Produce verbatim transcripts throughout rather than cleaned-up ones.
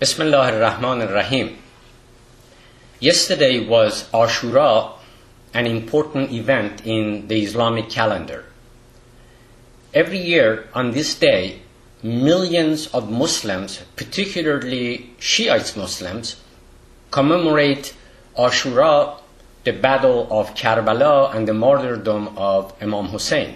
Bismillah ar-Rahman ar-Rahim. Yesterday was Ashura, an important event in the Islamic calendar. Every year on this day, millions of Muslims, particularly Shiite Muslims, commemorate Ashura, the battle of Karbala and the martyrdom of Imam Hussein.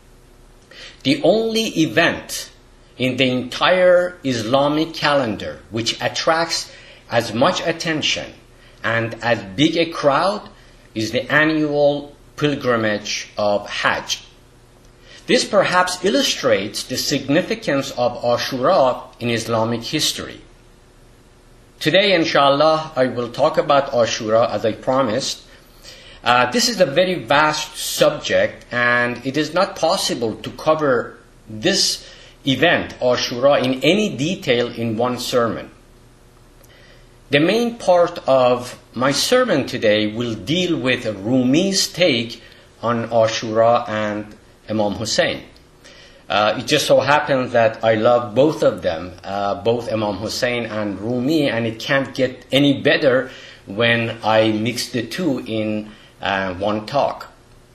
The only event in the entire Islamic calendar which attracts as much attention and as big a crowd is the annual pilgrimage of Hajj. This perhaps illustrates the significance of Ashura in Islamic history. Today, inshallah, I will talk about Ashura as I promised. Uh, this is a very vast subject, and it is not possible to cover this event, Ashura, in any detail in one sermon. The main part of my sermon today will deal with Rumi's take on Ashura and Imam Hussein. Uh, it just so happens that I love both of them, uh, both Imam Hussein and Rumi, and it can't get any better when I mix the two in uh, one talk.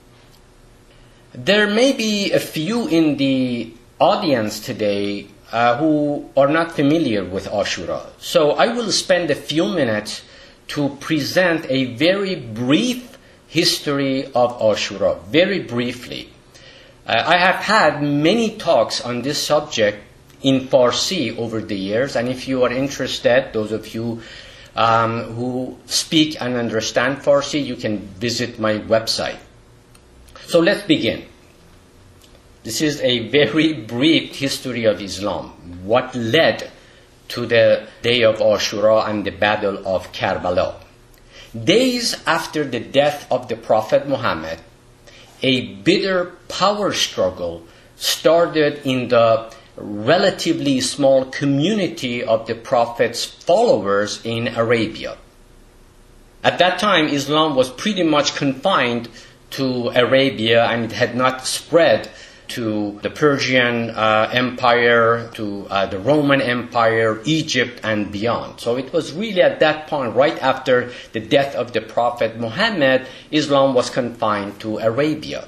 There may be a few in the audience today uh, who are not familiar with Ashura. So I will spend a few minutes to present a very brief history of Ashura, very briefly. Uh, I have had many talks on this subject in Farsi over the years, and if you are interested, those of you um, who speak and understand Farsi, you can visit my website. So let's begin. This is a very brief history of Islam, what led to the day of Ashura and the battle of Karbala. Days after the death of the Prophet Muhammad, a bitter power struggle started in the relatively small community of the Prophet's followers in Arabia. At that time, Islam was pretty much confined to Arabia, and it had not spread to the Persian uh, Empire, to uh, the Roman Empire, Egypt, and beyond. So it was really at that point, right after the death of the Prophet Muhammad, Islam was confined to Arabia.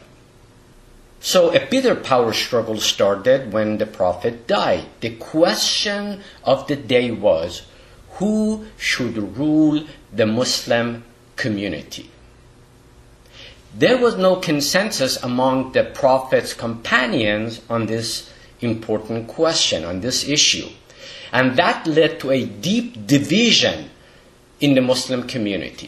So a bitter power struggle started when the Prophet died. The question of the day was, who should rule the Muslim community? There was no consensus among the Prophet's companions on this important question, on this issue. And that led to a deep division in the Muslim community.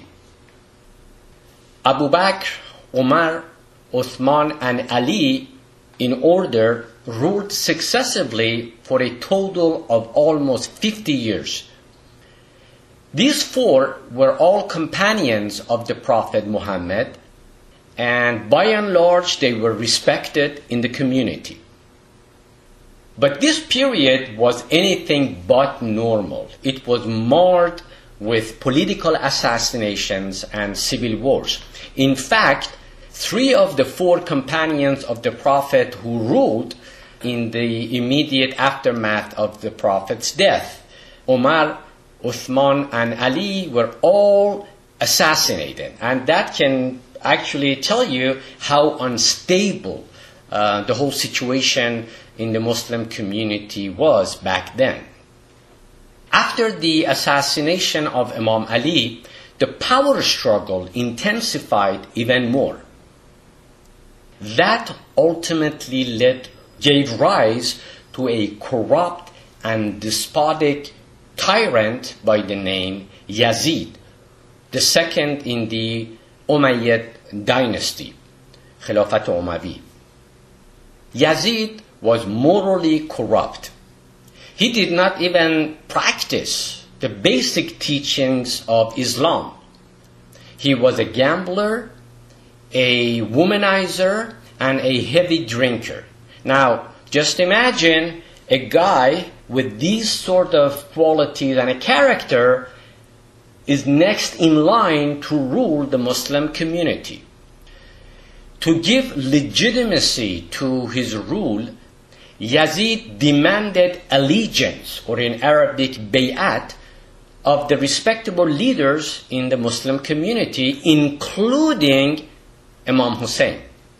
Abu Bakr, Umar, Uthman, and Ali, in order, ruled successively for a total of almost fifty years. These four were all companions of the Prophet Muhammad, and by and large, they were respected in the community. But this period was anything but normal. It was marred with political assassinations and civil wars. In fact, three of the four companions of the Prophet who ruled in the immediate aftermath of the Prophet's death, Umar, Uthman, and Ali, were all assassinated. And that can actually tell you how unstable uh, the whole situation in the Muslim community was back then. After the assassination of Imam Ali, the power struggle intensified even more. That ultimately led, gave rise to a corrupt and despotic tyrant by the name Yazid, the second in the Umayyad dynasty, Khilafat Umawi. Yazid was morally corrupt. He did not even practice the basic teachings of Islam. He was a gambler, a womanizer, and a heavy drinker. Now, just imagine a guy with these sort of qualities and a character is next in line to rule the Muslim community. To give legitimacy to his rule, Yazid demanded allegiance, or in Arabic, bay'at, of the respectable leaders in the Muslim community, including Imam Hussein.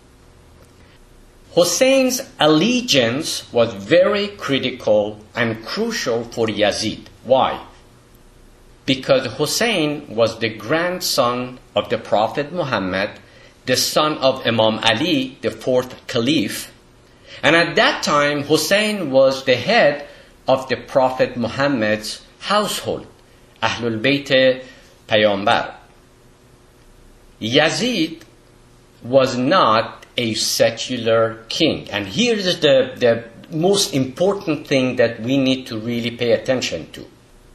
Hussein's allegiance was very critical and crucial for Yazid. Why? Because Hussein was the grandson of the Prophet Muhammad, the son of Imam Ali, the fourth caliph. And at that time, Hussein was the head of the Prophet Muhammad's household, Ahlul Bayt Payambar. Yazid was not a secular king. And here is the, the most important thing that we need to really pay attention to.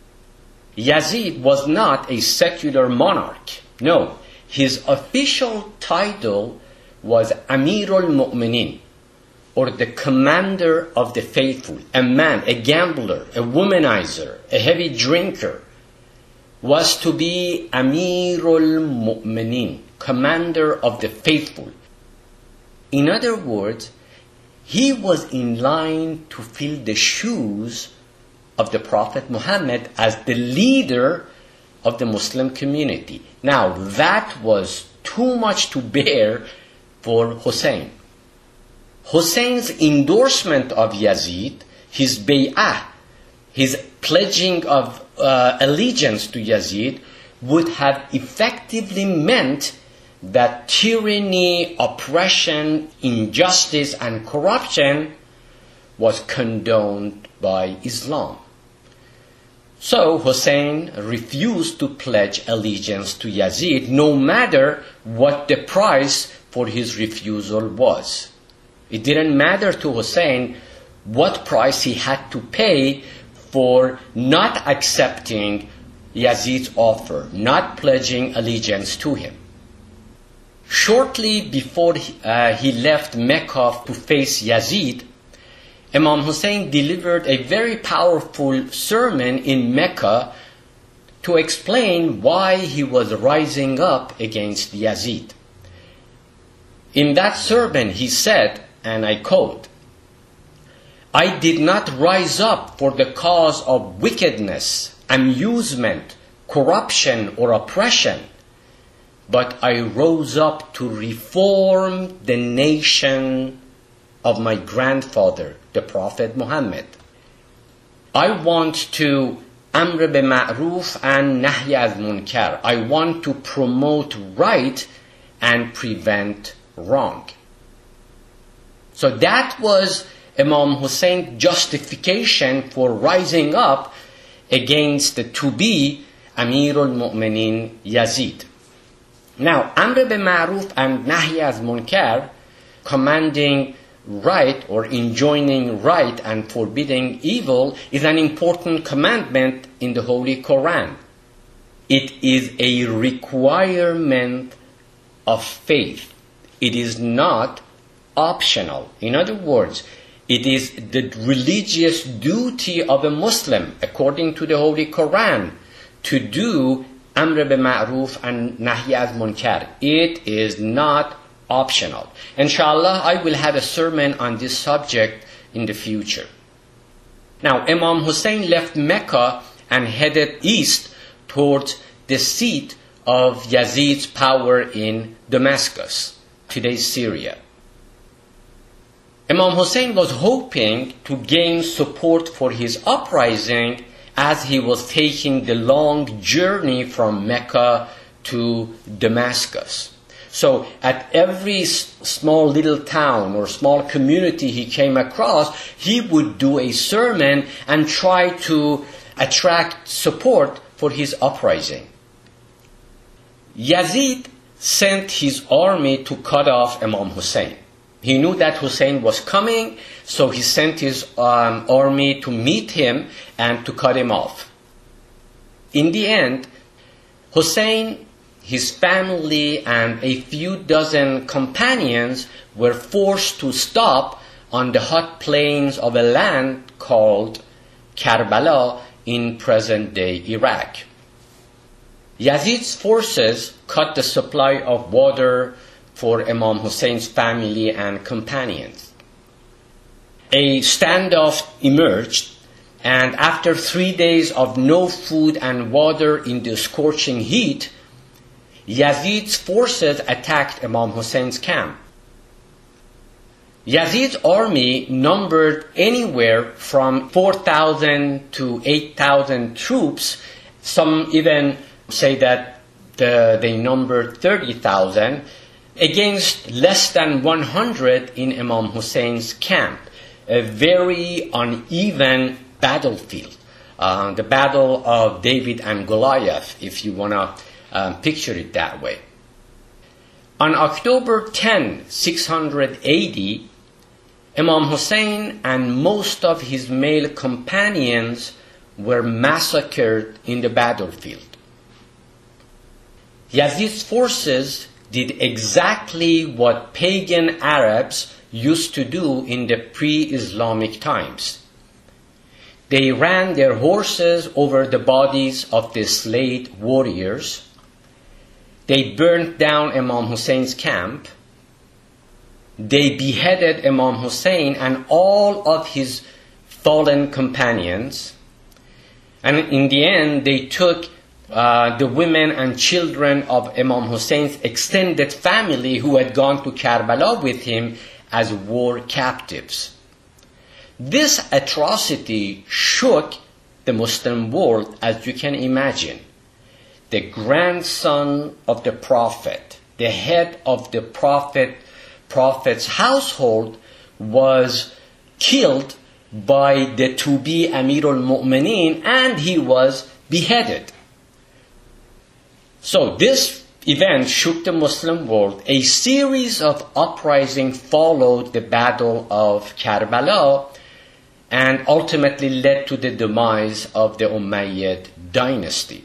Yazid was not a secular monarch. No, his official title was Amirul Mu'minin, or the commander of the faithful. A man, a gambler, a womanizer, a heavy drinker, was to be Amirul Mu'minin, commander of the faithful. In other words, he was in line to fill the shoes of the Prophet Muhammad as the leader of the Muslim community. Now, that was too much to bear for Hussein. Hussein's endorsement of Yazid, his bay'ah, his pledging of uh, allegiance to Yazid, would have effectively meant that tyranny, oppression, injustice, and corruption was condoned by Islam. So Hussein refused to pledge allegiance to Yazid, no matter what the price for his refusal was. It didn't matter to Hussein what price he had to pay for not accepting Yazid's offer, not pledging allegiance to him. Shortly before he, uh, he left Mecca to face Yazid, Imam Hussein delivered a very powerful sermon in Mecca to explain why he was rising up against Yazid. In that sermon he said, and I quote, "I did not rise up for the cause of wickedness, amusement, corruption, or oppression, but I rose up to reform the nation of my grandfather, the Prophet Muhammad. I want to amr bi ma'ruf and nahy az munkar. I want to promote right and prevent wrong." So that was Imam Hussein's justification for rising up against the to-be Amirul Mu'minin Yazid. Now, amr bi ma'ruf and nahy az munkar, commanding right or enjoining right and forbidding evil, is an important commandment in the Holy Quran. It is a requirement of faith. It is not optional. In other words, it is the religious duty of a Muslim, according to the Holy Quran, to do amr bi ma'ruf and nahy az munkar. It is not optional. Inshallah, I will have a sermon on this subject in the future. Now, Imam Hussein left Mecca and headed east towards the seat of Yazid's power in Damascus, today's Syria. Imam Hussein was hoping to gain support for his uprising as he was taking the long journey from Mecca to Damascus. So at every small little town or small community he came across, he would do a sermon and try to attract support for his uprising. Yazid sent his army to cut off Imam Hussein. He knew that Hussein was coming, so he sent his um, army to meet him and to cut him off. In the end, Hussein, his family, and a few dozen companions were forced to stop on the hot plains of a land called Karbala in present-day Iraq. Yazid's forces cut the supply of water for Imam Hussein's family and companions. A standoff emerged, And after three days of no food and water in the scorching heat, Yazid's forces attacked Imam Hussein's camp. Yazid's army numbered anywhere from four thousand to eight thousand troops. Some even say that the, they numbered thirty thousand against less than one hundred in Imam Hussein's camp. A very uneven battlefield. Uh, the battle of David and Goliath, if you want to um, picture it that way. On October tenth, six hundred eighty, Imam Hussein and most of his male companions were massacred in the battlefield. Yazid's forces did exactly what pagan Arabs used to do in the pre-Islamic times. They ran their horses over the bodies of the slain warriors. They burned down Imam Hussein's camp. They beheaded Imam Hussein and all of his fallen companions. And in the end, they took uh, the women and children of Imam Hussein's extended family who had gone to Karbala with him as war captives. This atrocity shook the Muslim world, as you can imagine. The grandson of the Prophet, the head of the Prophet, Prophet's household, was killed by the to-be Amirul Mu'mineen, and he was beheaded. So this event shook the Muslim world. A series of uprisings followed the Battle of Karbala and ultimately led to the demise of the Umayyad dynasty.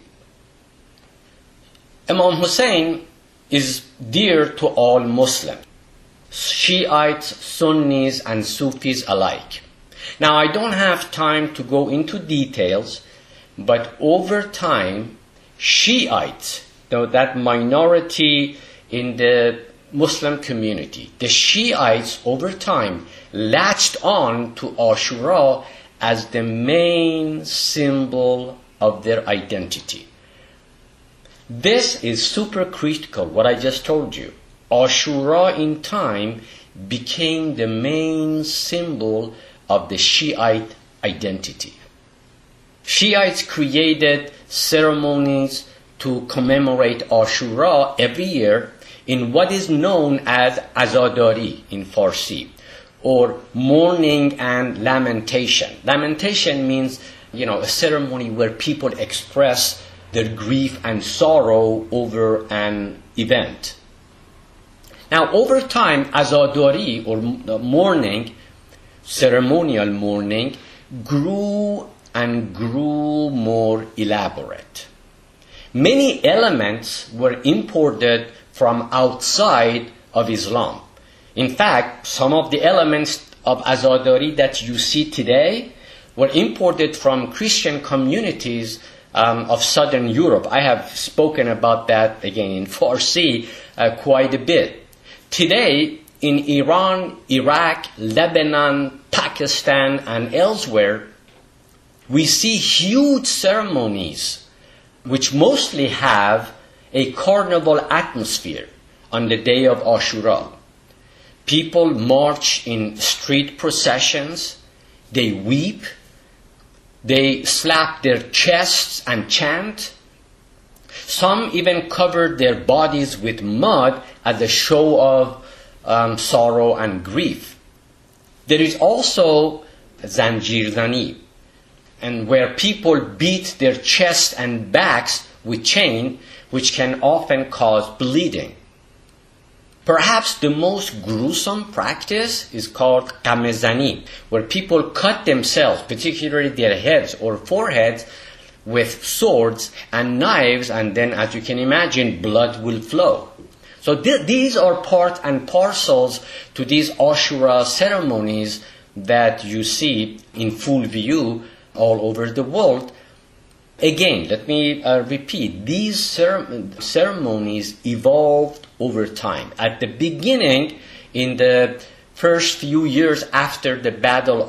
Imam Hussein is dear to all Muslims, Shiites, Sunnis, and Sufis alike. Now, I don't have time to go into details, but over time, Shiites, though that minority in the Muslim community, the Shiites over time latched on to Ashura as the main symbol of their identity. This is super critical, what I just told you. Ashura in time became the main symbol of the Shiite identity. Shiites created ceremonies to commemorate Ashura every year in what is known as Azadari in Farsi, or mourning and lamentation. Lamentation means, you know, a ceremony where people express their grief and sorrow over an event. Now, over time, Azadari, or mourning, ceremonial mourning, grew and grew more elaborate. Many elements were imported from outside of Islam. In fact, some of the elements of Azadari that you see today were imported from Christian communities um, of Southern Europe. I have spoken about that again in Farsi uh, quite a bit. Today, in Iran, Iraq, Lebanon, Pakistan, and elsewhere, we see huge ceremonies which mostly have a carnival atmosphere on the day of Ashura. People march in street processions, they weep, they slap their chests and chant. Some even cover their bodies with mud as a show of um, sorrow and grief. There is also Zanjirzani, and where people beat their chests and backs with chain, which can often cause bleeding. Perhaps the most gruesome practice is called Qamezani, where people cut themselves, particularly their heads or foreheads, with swords and knives, and then, as you can imagine, blood will flow. So th- these are part and parcels to these Ashura ceremonies that you see in full view all over the world. Again, let me uh, repeat, these cer- ceremonies evolved over time. At the beginning, in the first few years after the Battle of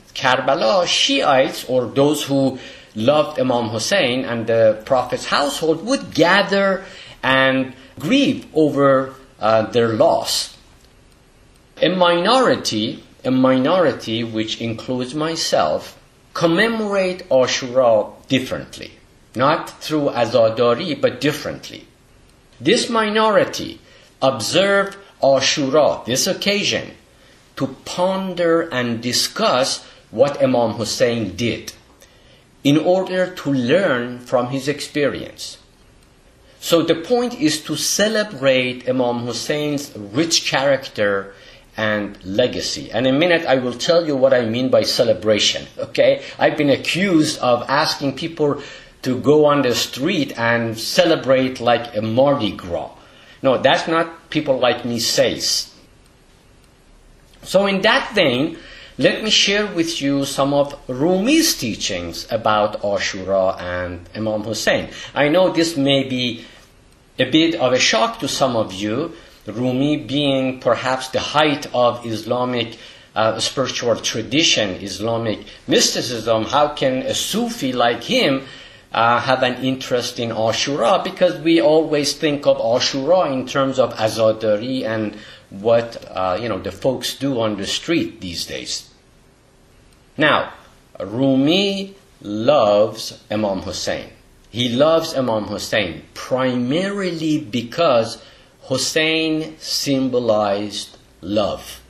Karbala, Shiites, or those who loved Imam Hussein and the Prophet's household, would gather and grieve over uh, their loss. A minority, a minority which includes myself, commemorate Ashura differently. Not through azadari, but differently. This minority observe Ashura, this occasion, to ponder and discuss what Imam Hussein did in order to learn from his experience. So the point is to celebrate Imam Hussein's rich character and legacy. And in a minute I will tell you what I mean by celebration, okay? I've been accused of asking people to go on the street and celebrate like a Mardi Gras. No, that's not people like me says. So in that vein, let me share with you some of Rumi's teachings about Ashura and Imam Hussein. I know this may be a bit of a shock to some of you, Rumi being perhaps the height of Islamic uh, spiritual tradition, Islamic mysticism. How can a Sufi like him uh, have an interest in Ashura? Because we always think of Ashura in terms of azadari and what uh, you know the folks do on the street these days. Now, Rumi loves Imam Hussein. He loves Imam Hussein primarily because Hussein symbolized love.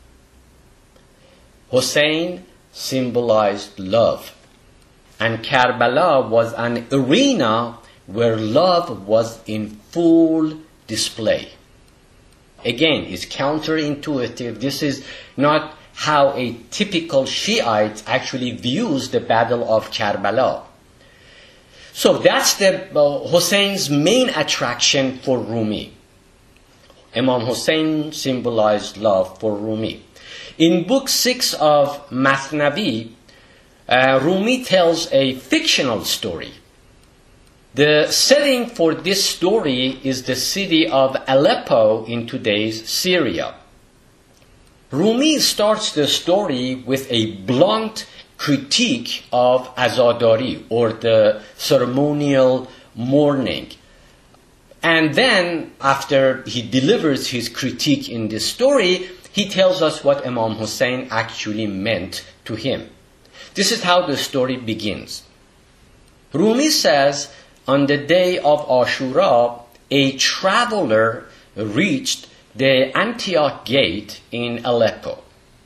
Hussein symbolized love. And Karbala was an arena where love was in full display. Again, it's counterintuitive. This is not how a typical Shiite actually views the Battle of Karbala. So that's the uh, Hussein's main attraction for Rumi. Imam Hussein symbolized love for Rumi. In book six of Mathnavi, uh, Rumi tells a fictional story. The setting for this story is the city of Aleppo in today's Syria. Rumi starts the story with a blunt critique of azadari, or the ceremonial mourning. And then, after he delivers his critique in this story, he tells us what Imam Hussein actually meant to him. This is how the story begins. Rumi says, on the day of Ashura, a traveler reached the Antioch gate in Aleppo.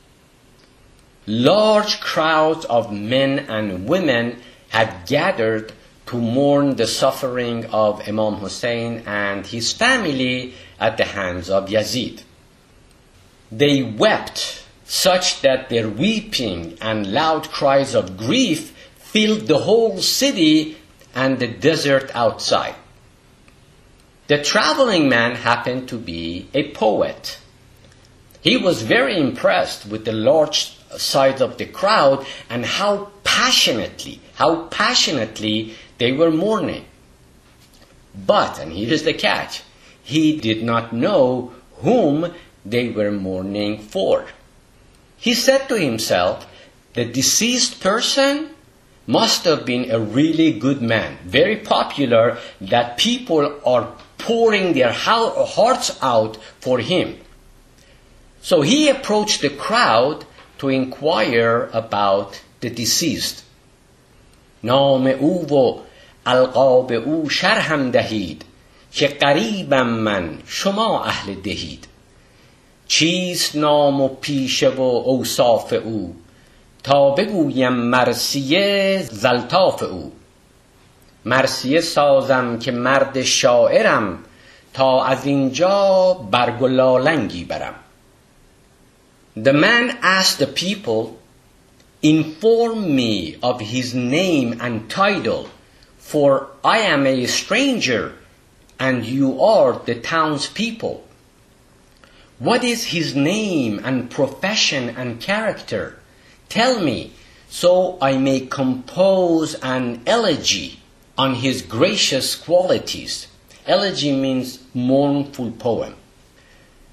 Large crowds of men and women had gathered to mourn the suffering of Imam Hussein and his family at the hands of Yazid. They wept such that their weeping and loud cries of grief filled the whole city and the desert outside. The traveling man happened to be a poet. He was very impressed with the large size of the crowd and how passionately, how passionately they were mourning. But, and here is the catch, he did not know whom they were mourning for. He said to himself, the deceased person must have been a really good man, very popular, that people are pouring their hearts out for him. So he approached the crowd to inquire about the deceased. نام او و القاب او شرحم دهید که قریبم من شما اهل دهید. چیست نام و پیشه و اوصاف او تا بگویم مرثیه زلطاف او. مرثیه سازم که مرد شاعرم تا از اینجا برگ و لالنگی برم. The man asked the people, inform me of his name and title, for I am a stranger and you are the townspeople. What is his name and profession and character? Tell me, so I may compose an elegy on his gracious qualities. Elegy means mournful poem.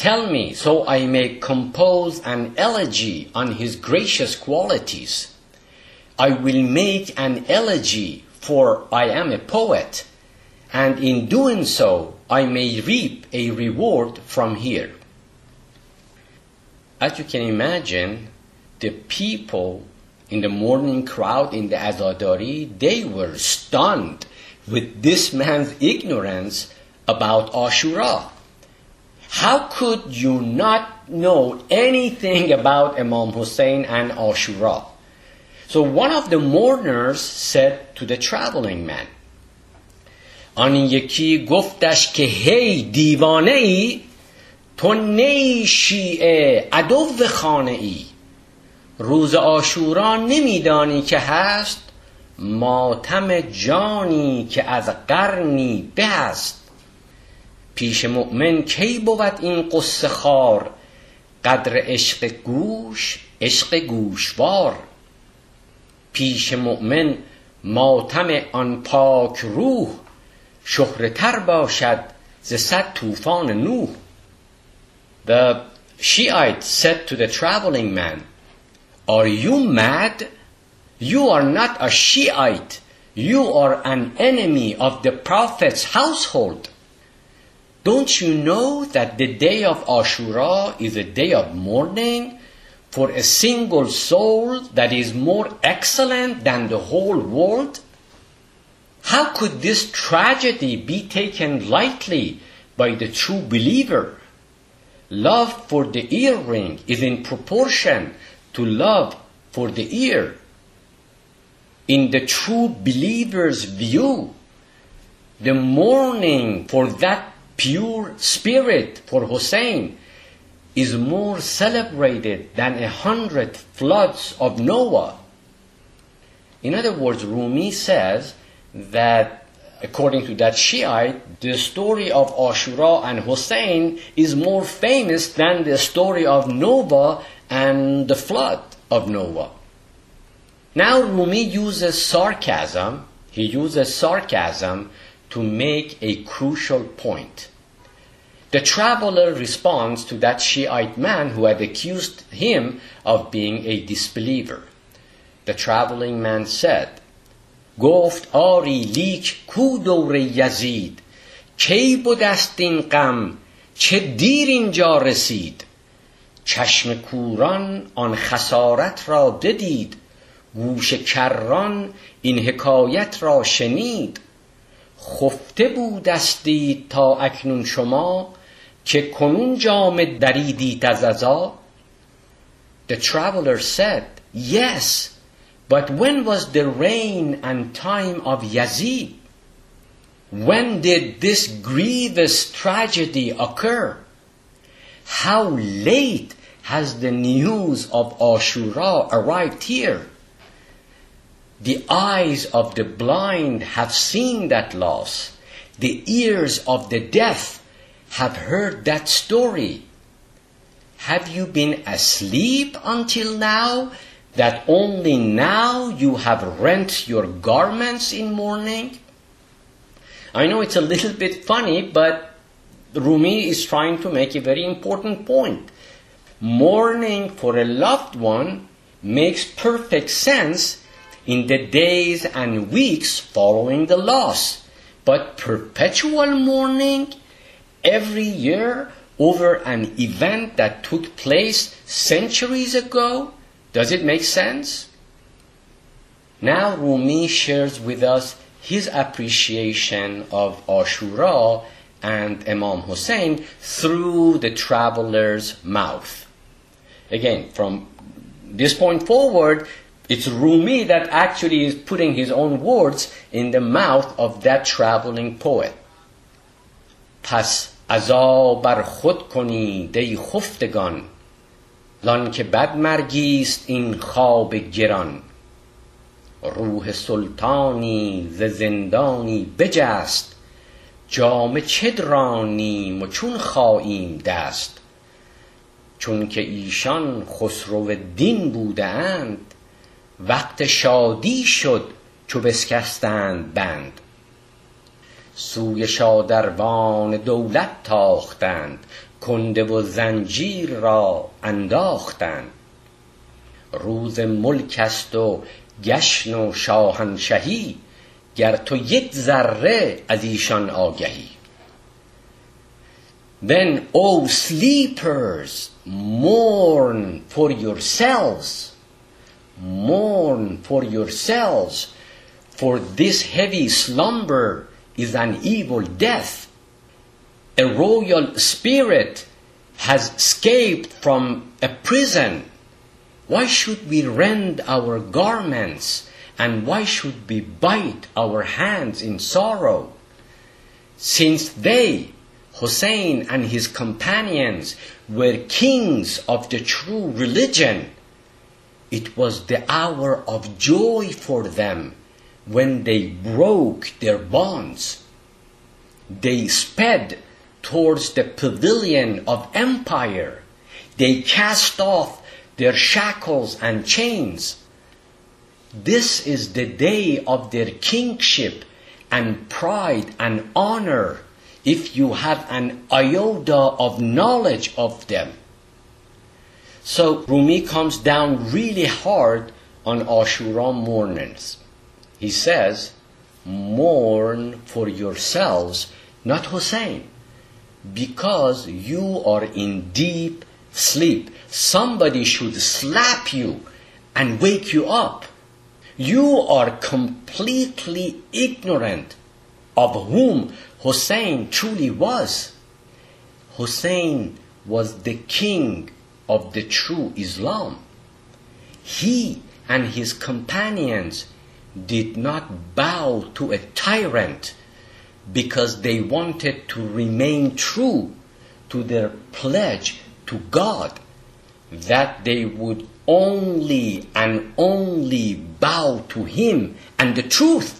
Tell me, so I may compose an elegy on his gracious qualities. I will make an elegy, for I am a poet, and in doing so, I may reap a reward from here. As you can imagine, the people in the morning crowd in the Azadari, they were stunned with this man's ignorance about Ashura. How could you not know anything about Imam Hussein and Ashura? So one of the mourners said to the traveling man, آن یکی گفتش که هی دیوانه ای تو نی شیعه عدو خانه ای روز عاشورا نمیدانی که هست ماتم جانی که از قرنی به است پیش مؤمن کی بود این قصه خوار قدر عشق گوش عشق گوشوار پیش مؤمن ماتم آن پاک روح شهره تر باشد ز صد طوفان نوح. The Shiite said to the traveling man, are you mad? You are not a Shiite. You are an enemy of the Prophet's household. Don't you know that the day of Ashura is a day of mourning for a single soul that is more excellent than the whole world? How could this tragedy be taken lightly by the true believer? Love for the earring is in proportion to love for the ear. In the true believer's view, the mourning for that pure spirit for Hussein is more celebrated than a hundred floods of Noah. In other words, Rumi says that according to that Shiite, the story of Ashura and Hussein is more famous than the story of Noah and the flood of Noah. Now Rumi uses sarcasm, he uses sarcasm to make a crucial point. The traveler responds to that Shiite man who had accused him of being a disbeliever. The traveling man said, گفت آری لیک کو دور یزید کی بودست این غم چه دیر اینجا رسید چشم کوران آن خسارت را بدید گوش کران این حکایت را شنید خفته بودستید تا اکنون شما که کنون جامه دریدید از عزا. The traveler said, yes, but when was the reign and time of Yazid? When did this grievous tragedy occur? How late has the news of Ashura arrived here? The eyes of the blind have seen that loss. The ears of the deaf have heard that story. Have you been asleep until now, that only now you have rent your garments in mourning? I know it's a little bit funny, but Rumi is trying to make a very important point. Mourning for a loved one makes perfect sense in the days and weeks following the loss. But perpetual mourning every year over an event that took place centuries ago, does it make sense? Now Rumi shares with us his appreciation of Ashura and Imam Hussein through the traveler's mouth. Again, from this point forward, it's Rumi that actually is putting his own words in the mouth of that traveling poet. پس عزا بر خود کنید ای خفتگان لان که بد مرگیست این خواب گران روح سلطانی ز زندانی بجست جامه چه درانیم و چون خاییم دست چون که ایشان خسرو دین بوده اند وقت شادی شد چو بسکستند بند سوی شادروان دولت تاختند کنده و زنجیر را انداختند. روز ملک است و جشن و شاهنشهی، گر تو یک ذره از ایشان آگهی. Then, O sleepers, mourn for yourselves, mourn for yourselves, for this heavy slumber is an evil death. A royal spirit has escaped from a prison. Why should we rend our garments, and why should we bite our hands in sorrow? Since they, Hussein and his companions, were kings of the true religion, it was the hour of joy for them when they broke their bonds. They sped towards the pavilion of empire. They cast off their shackles and chains. This is the day of their kingship and pride and honor, if you have an iota of knowledge of them. So Rumi comes down really hard on Ashura mourners. He says, mourn for yourselves, not Hussein, because you are in deep sleep. Somebody should slap you and wake you up. You are completely ignorant of whom Hussein truly was. Hussein was the king of the true Islam. He and his companions did not bow to a tyrant because they wanted to remain true to their pledge to God, that they would only and only bow to him and the truth.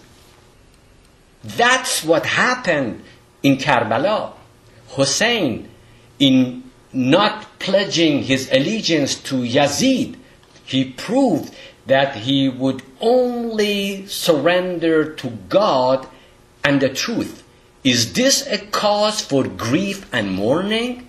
That's what happened in Karbala. Hussein, in not pledging his allegiance to Yazid, he proved that he would only surrender to God and the truth. Is this a cause for grief and mourning?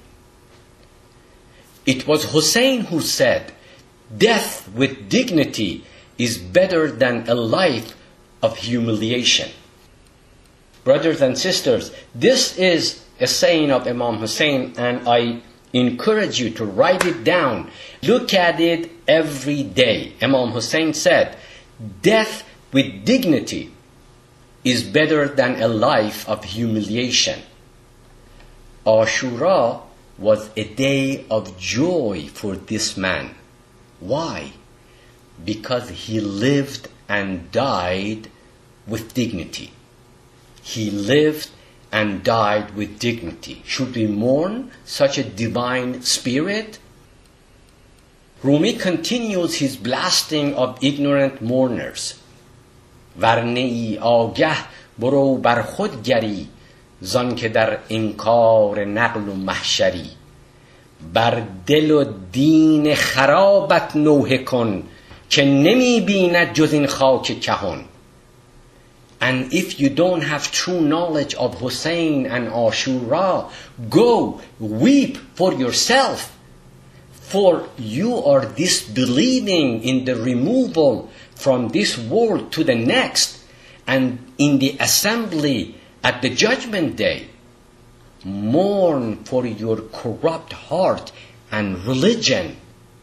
It was Hussein who said, death with dignity is better than a life of humiliation. Brothers and sisters, this is a saying of Imam Hussein, and I encourage you to write it down. Look at it every day. Imam Hussein said, death with dignity is better than a life of humiliation. Ashura was a day of joy for this man. Why? Because he lived and died with dignity. He lived and died with dignity. Should we mourn such a divine spirit? Rumi continues his blasting of ignorant mourners. ورنه آگه برو بر خود گری، زان که در انکار نقل و محشری. بر دل و دین خرابت نوحه کن، که نمی بیند جز این خاک کهن. And if you don't have true knowledge of Hussein and Ashura, go weep for yourself, for you are disbelieving in the removal from this world to the next and in the assembly at the judgment day. Mourn for your corrupt heart and religion.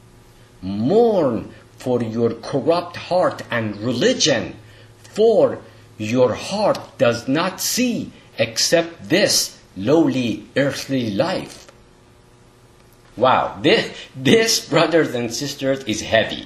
Mourn for your corrupt heart and religion, for your heart does not see except this lowly earthly life. Wow, this, this, brothers and sisters, is heavy.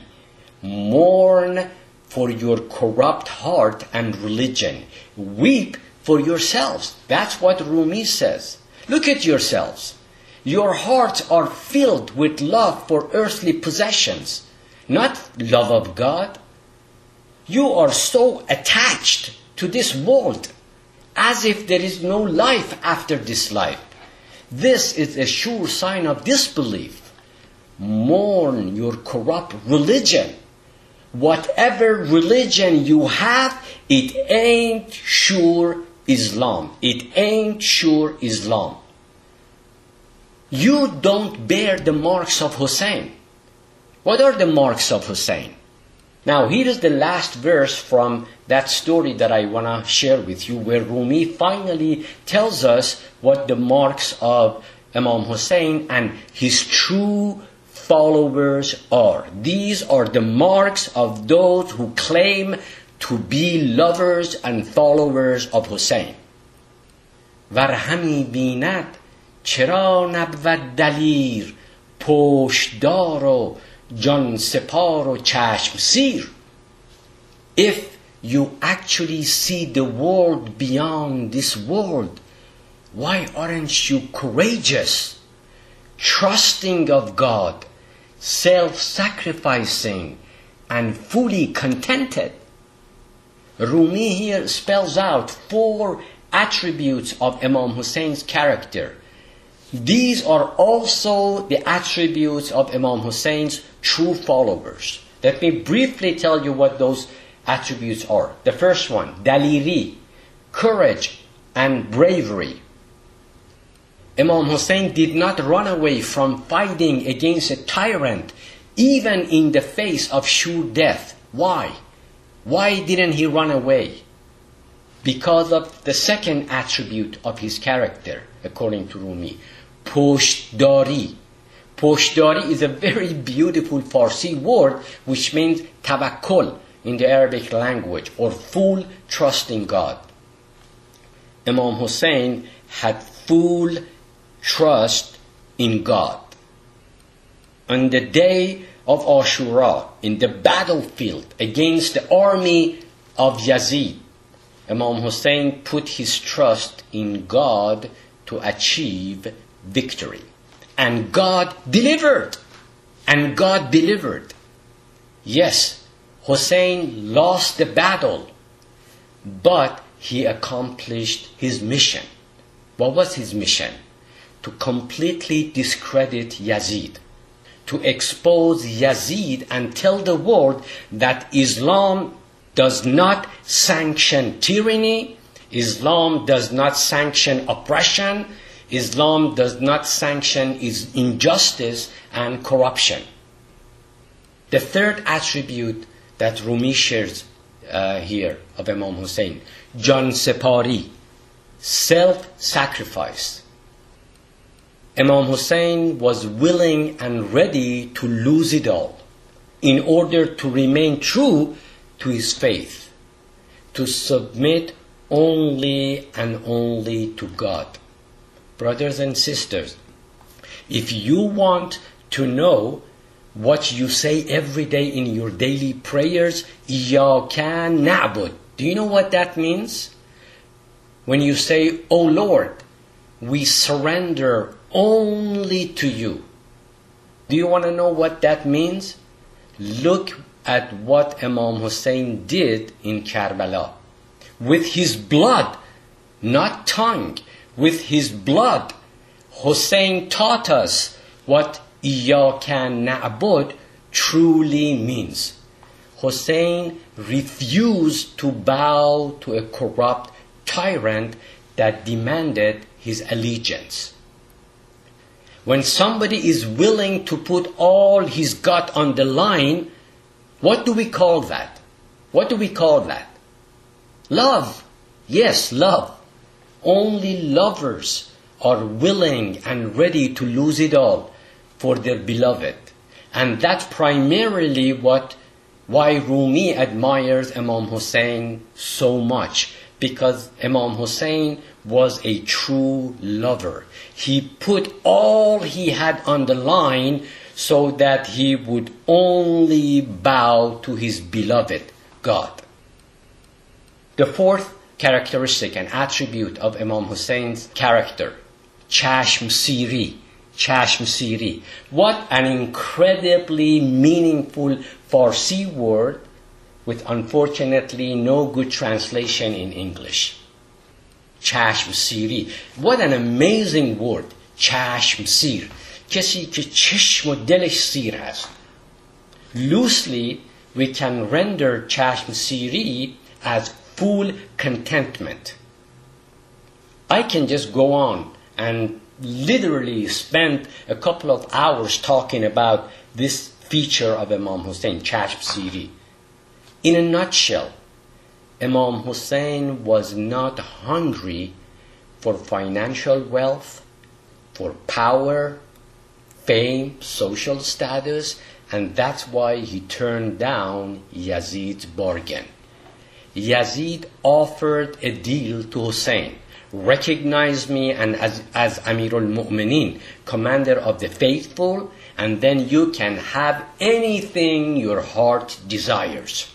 Mourn for your corrupt heart and religion. Weep for yourselves. That's what Rumi says. Look at yourselves. Your hearts are filled with love for earthly possessions, not love of God. You are so attached to this world as if there is no life after this life. This is a sure sign of disbelief. Mourn your corrupt religion. Whatever religion you have, it ain't sure Islam. It ain't sure Islam. you don't bear the marks of Hussein. What are the marks of Hussein? Now, here is the last verse from that story that I want to share with you, where Rumi finally tells us what the marks of Imam Hussein and his true followers are. These are the marks of those who claim to be lovers and followers of Hussein. ورهمی بیند چرا نبود دلیر پشتدار و جان سپار و چشم سیر. If you actually see the world beyond this world, why aren't you courageous, trusting of God, self-sacrificing, and fully contented? Rumi here spells out four attributes of Imam Hussein's character. These are also the attributes of Imam Hussein's true followers. Let me briefly tell you what those attributes are. The first one, daliri, courage and bravery. Imam Hussein did not run away from fighting against a tyrant, even in the face of sure death. Why? Why didn't he run away? Because of the second attribute of his character, according to Rumi, poshdari. Poshdari is a very beautiful Farsi word which means tawakkul in the Arabic language, or full trust in God. Imam Hussein had full trust in God. On the day of Ashura, in the battlefield against the army of Yazid, Imam Hussein put his trust in God to achieve victory. And God delivered. And God delivered. Yes, Hussein lost the battle, but he accomplished his mission. What was his mission? To completely discredit Yazid, to expose Yazid and tell the world that Islam does not sanction tyranny, Islam does not sanction oppression, Islam does not sanction injustice and corruption. The third attribute that Rumi shares uh, here of Imam Hussein, Jan Separi, self-sacrifice. Imam Hussein was willing and ready to lose it all in order to remain true to his faith, to submit only and only to God. Brothers and sisters, if you want to know what you say every day in your daily prayers, Iyyaka na'bud. Do you know what that means? When you say, "Oh Lord, we surrender only to you." Do you want to know what that means? Look at what Imam Hussein did in Karbala. With his blood, not tongue, with his blood, Hussein taught us what Iyyaka na'bud truly means. Hussein refused to bow to a corrupt tyrant that demanded his allegiance. When somebody is willing to put all he's got on the line, what do we call that? What do we call that? Love. Yes, love. Only lovers are willing and ready to lose it all for their beloved. And that's primarily what why Rumi admires Imam Hussein so much, because Imam Hussein was a true lover. He put all he had on the line so that he would only bow to his beloved God. The fourth characteristic and attribute of Imam Hussein's character, Chashm Siri. Chashm Siri. What an incredibly meaningful Farsi word with unfortunately no good translation in English. Chashm Siri. What an amazing word. Chashm Sir. کسی که چشم و دلش سیر هست. Loosely, we can render Chashm Siri as full contentment. I can just go on and literally spend a couple of hours talking about this feature of Imam Hussein, Chashm Siri. In a nutshell, Imam Hussein was not hungry for financial wealth, for power, fame, social status, and that's why he turned down Yazid's bargain. Yazid offered a deal to Hussein. Recognize me and as, as Amirul Mu'mineen, commander of the faithful, and then you can have anything your heart desires.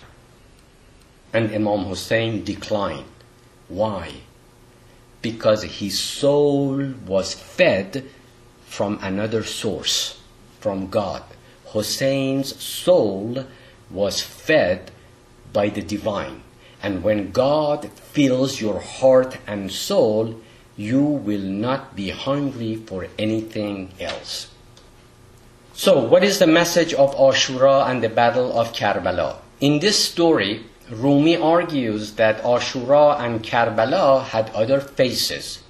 And Imam Hussein declined. Why? Because his soul was fed from another source, from God. Hussein's soul was fed by the divine. And when God fills your heart and soul, you will not be hungry for anything else. So, what is the message of Ashura and the Battle of Karbala? In this story, Rumi argues that Ashura and Karbala had other faces.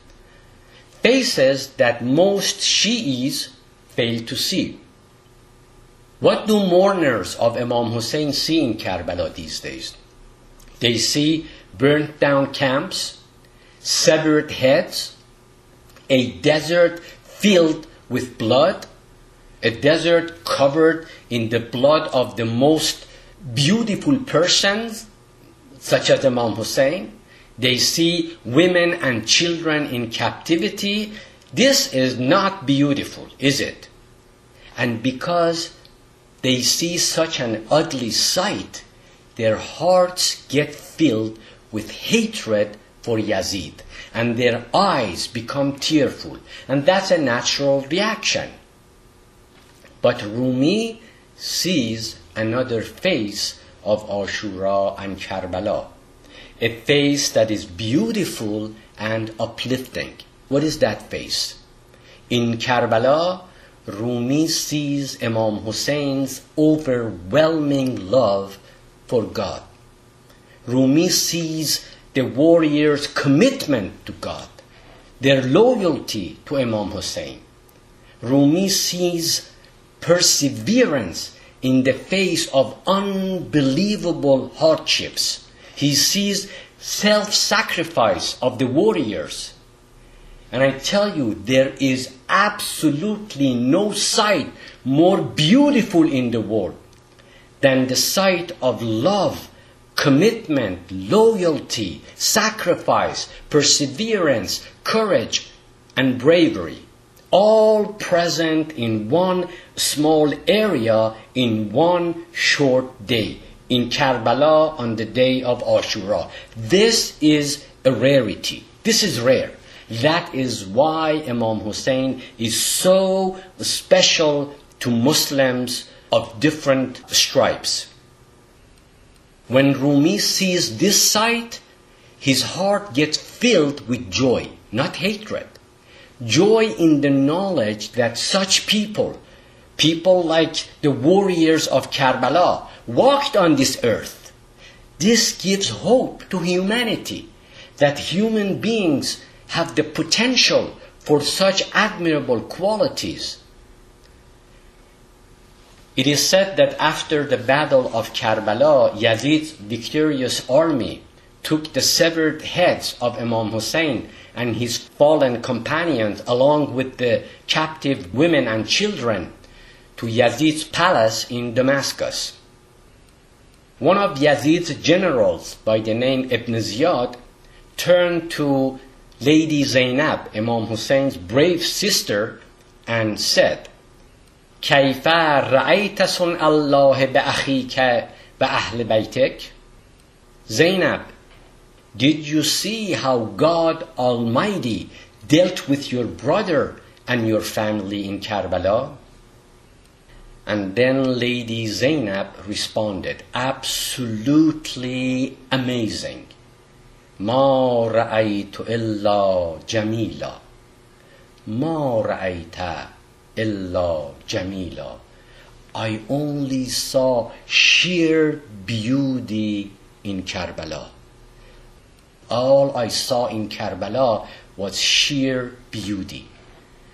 Faces that most Shi'is fail to see. What do mourners of Imam Hussein see in Karbala these days? They see burnt down camps, severed heads, a desert filled with blood, a desert covered in the blood of the most beautiful persons, such as Imam Hussein. They see women and children in captivity. This is not beautiful, is it? And because they see such an ugly sight, their hearts get filled with hatred for Yazid, and their eyes become tearful, and that's a natural reaction. But Rumi sees another face of Ashura and Karbala, a face that is beautiful and uplifting. What is that face? In Karbala, Rumi sees Imam Hussein's overwhelming love for God. Rumi sees the warriors' commitment to God, their loyalty to Imam Hussein. Rumi sees perseverance in the face of unbelievable hardships. He sees self-sacrifice of the warriors. And I tell you, there is absolutely no sight more beautiful in the world than the sight of love, commitment, loyalty, sacrifice, perseverance, courage, and bravery, all present in one small area in one short day, in Karbala on the day of Ashura. This is a rarity. This is rare. That is why Imam Hussein is so special to Muslims of different stripes. When Rumi sees this sight, his heart gets filled with joy, not hatred. Joy in the knowledge that such people, people like the warriors of Karbala, walked on this earth. This gives hope to humanity, that human beings have the potential for such admirable qualities. It is said that after the battle of Karbala, Yazid's victorious army took the severed heads of Imam Hussein and his fallen companions along with the captive women and children to Yazid's palace in Damascus. One of Yazid's generals by the name Ibn Ziyad turned to Lady Zainab, Imam Hussein's brave sister, and said, كيف رأيت صنع الله بأخيك بأهل بيتك? Zainab, did you see how God Almighty dealt with your brother and your family in Karbala? And then Lady Zainab responded, absolutely amazing. ما رأيت إلا جميلا ما رأيت إلا جميلا. I only saw sheer beauty in Karbala. All I saw in Karbala was sheer beauty.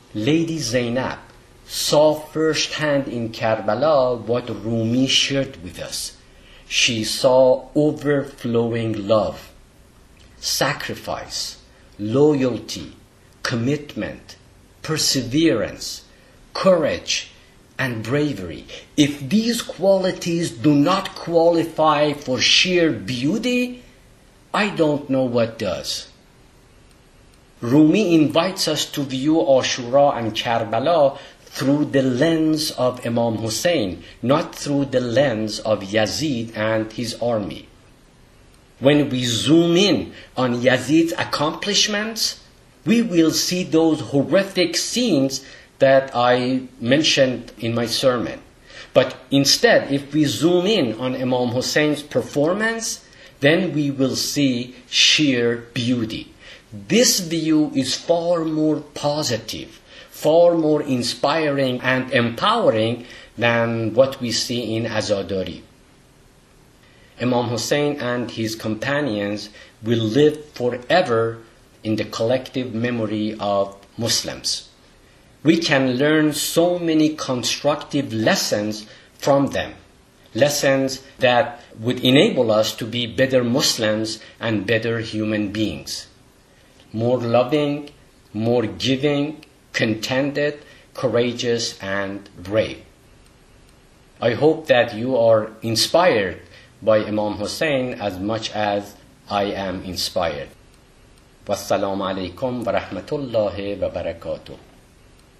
Lady Zainab saw firsthand in Karbala what Rumi shared with us. She saw overflowing love, sacrifice, loyalty, commitment, perseverance, courage, and bravery. If these qualities do not qualify for sheer beauty, I don't know what does. Rumi invites us to view Ashura and Karbala through the lens of Imam Hussein, not through the lens of Yazid and his army. When we zoom in on Yazid's accomplishments, we will see those horrific scenes that I mentioned in my sermon. But instead, if we zoom in on Imam Hussein's performance, then we will see sheer beauty. This view is far more positive, far more inspiring and empowering than what we see in Azadari. Imam Hussein and his companions will live forever in the collective memory of Muslims. We can learn so many constructive lessons from them, lessons that would enable us to be better Muslims and better human beings. More loving, more giving, contented, courageous, and brave. I hope that you are inspired by Imam Hussein as much as I am inspired. Wassalamu alaikum wa rahmatullahi wa barakatuh.